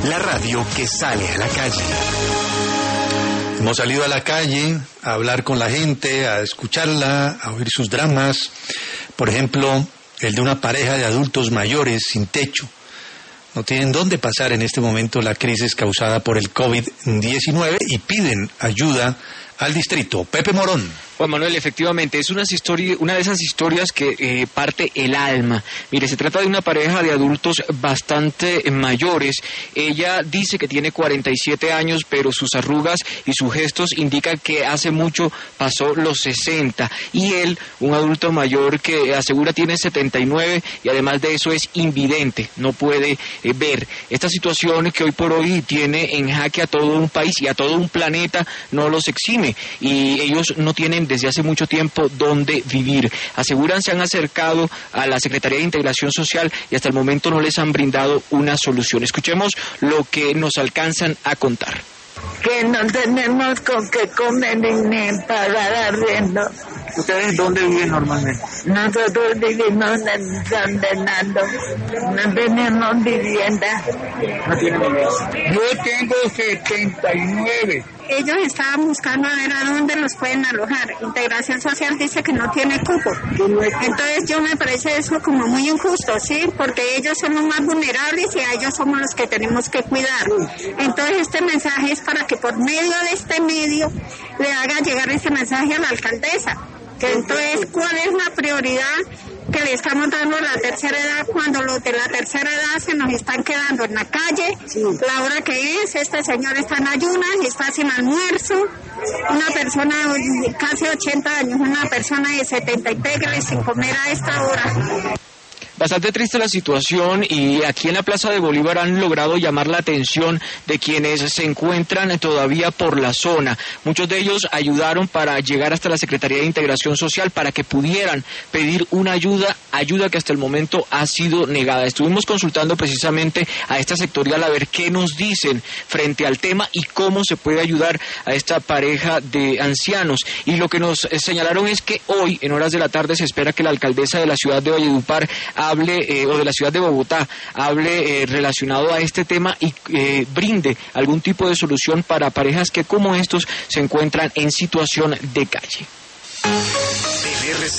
La radio que sale a la calle. Hemos salido a la calle a hablar con la gente, a escucharla, a oír sus dramas. Por ejemplo, el de una pareja de adultos mayores sin techo. No tienen dónde pasar en este momento la crisis causada por el COVID-19 y piden ayuda al distrito. Pepe Morón. Juan Manuel, efectivamente, es una de esas historias que parte el alma. Mire, se trata de una pareja de adultos bastante mayores. Ella dice que tiene 47 años, pero sus arrugas y sus gestos indican que hace mucho pasó los 60. Y él, un adulto mayor que asegura tiene 79 y además de eso es invidente, no puede ver. Esta situación que hoy por hoy tiene en jaque a todo un país y a todo un planeta no los exime. Y ellos no tienen desde hace mucho tiempo dónde vivir. Aseguran se han acercado a la Secretaría de Integración Social y hasta el momento no les han brindado una solución. Escuchemos lo que nos alcanzan a contar. Que no tenemos con qué comer ni pagar arriendo. ¿Ustedes dónde viven normalmente? Nosotros vivimos en San Bernardo, no tenemos vivienda. ¿No tienen vivienda? Yo tengo 79. Ellos estaban buscando a ver a dónde los pueden alojar. Integración Social dice que no tiene cupo. Entonces yo me parece eso como muy injusto, ¿sí? Porque ellos son los más vulnerables y a ellos somos los que tenemos que cuidar. Entonces este mensaje es para que por medio de este medio le haga llegar ese mensaje a la alcaldesa. Que entonces, ¿cuál es la prioridad que le estamos dando a la tercera edad cuando los de la tercera edad se nos están quedando en la calle? Sí. La hora que es, este señor está en ayunas, está sin almuerzo, una persona casi 80 años, una persona de 70 y pégale sin comer a esta hora. Bastante triste la situación y aquí en la Plaza de Bolívar han logrado llamar la atención de quienes se encuentran todavía por la zona. Muchos de ellos ayudaron para llegar hasta la Secretaría de Integración Social para que pudieran pedir una ayuda que hasta el momento ha sido negada. Estuvimos consultando precisamente a esta sectorial a ver qué nos dicen frente al tema y cómo se puede ayudar a esta pareja de ancianos. Y lo que nos señalaron es que hoy, en horas de la tarde, se espera que la alcaldesa de la ciudad de Valledupar hable, o de la ciudad de Bogotá, hable relacionado a este tema y brinde algún tipo de solución para parejas que como estos se encuentran en situación de calle.